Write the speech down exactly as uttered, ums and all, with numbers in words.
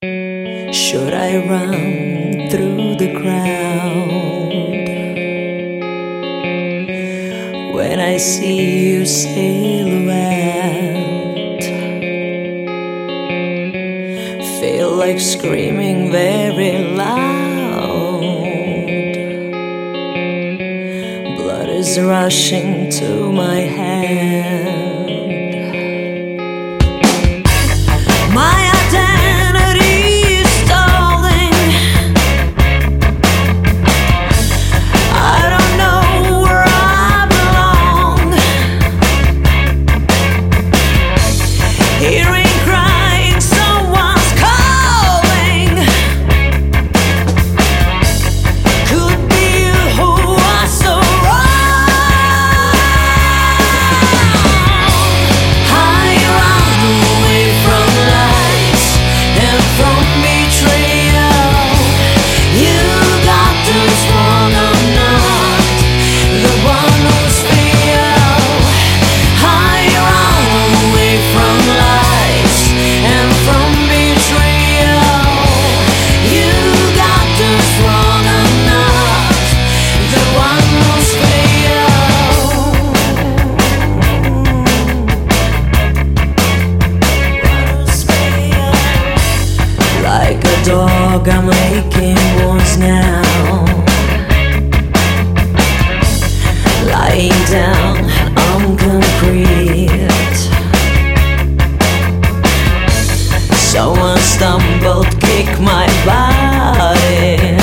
Should I run through the crowd when I see your silhouette? Feel like screaming very loud. Blood is rushing to my head. My dog, I'm making wounds now, lying down on concrete. Someone stumbled, kicked my body.